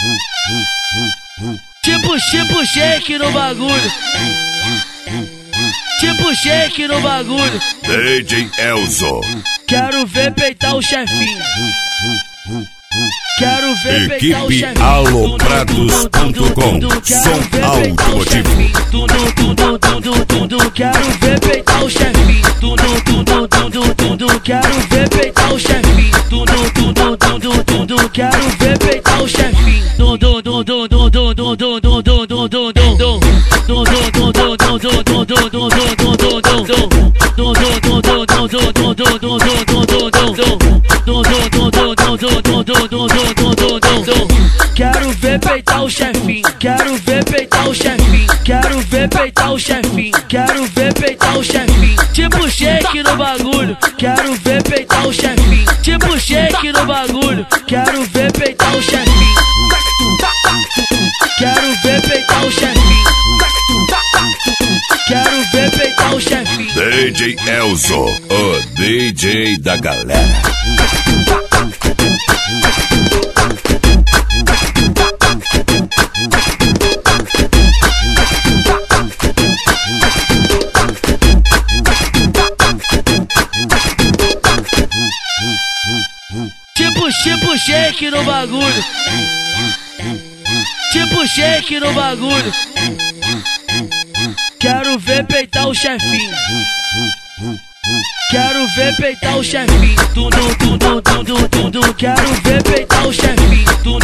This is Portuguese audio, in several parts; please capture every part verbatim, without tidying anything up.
Tipo, tipo shake no bagulho. Tipo shake no bagulho. D J Elzo. Quero ver peitar o chefinho. Quero ver peitar o Equipe chefinho. aloprados ponto com. Som automotivo. Quero ver peitar o chefinho. Quero ver peitar o chefinho. Quero ver peitar o chefinho. Quero ver peitar o chefinho. Quero ver peitar o chefinho. Quero ver peitar o chefinho. Quero ver peitar o chefinho. Tipo shake no bagulho. Quero ver peitar o chefinho. Tipo shake no bagulho. Quero ver peitar o chefinho. Quero ver peitar o chefinho. Quero ver peitar o chefinho. D J Elzo, o D J da galera. Tipo, tipo shake no bagulho. Tipo shake no bagulho. Quero ver peitar o chefinho. Quero ver peitar o chefinho. Quero ver peitar o chefinho.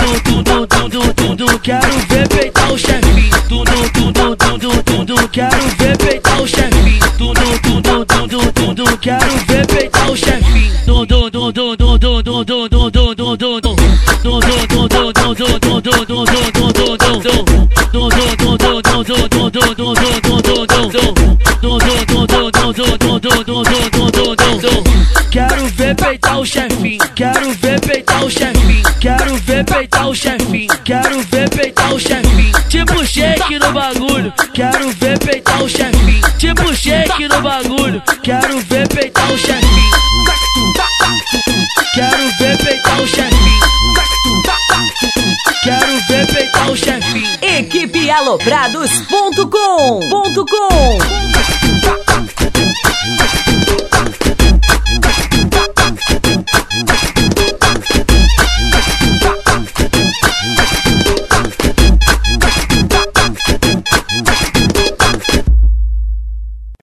Quero ver peitar o chefinho. Quero ver peitar o chefinho. Quero ver peitar o chefinho. Quero ver peitar o chefinho. Quero ver peitar o chefinho. Quero ver peitar o chefinho. Quero ver peitar o chefinho. Tipo shake no bagulho. Quero ver peitar o chefinho. Tipo shake no bagulho. Quero ver peitar o chefinho. Quero ver peitar o chefinho. Quero ver peitar o chefinho. Equipe aloprados ponto com.